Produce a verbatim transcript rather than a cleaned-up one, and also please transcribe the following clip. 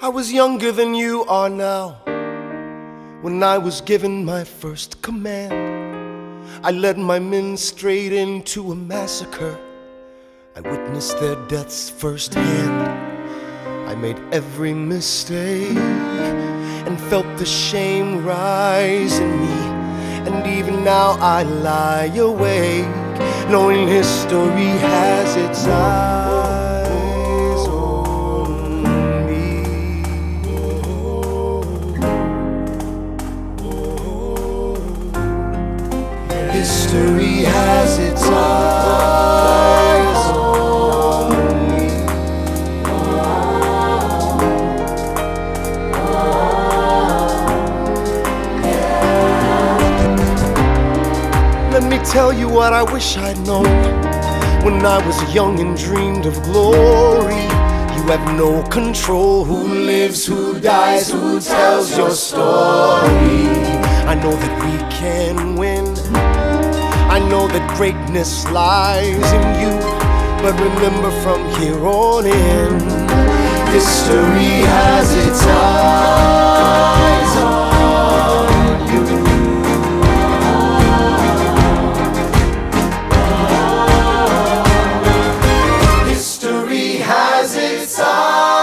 I was younger than you are now when I was given my first command. I led my men straight into a massacre. I witnessed their deaths firsthand. I made every mistake and felt the shame rise in me. And even now I lie awake, knowing history has its eyes on me. History has its eyes on me. Let me tell you what I wish I'd known when I was young and dreamed of glory. You have no control who lives, who dies, who tells your story. I know that we can win. I know that greatness lies in you. But remember, from here on in, history has its eyes on you. History has its eyes.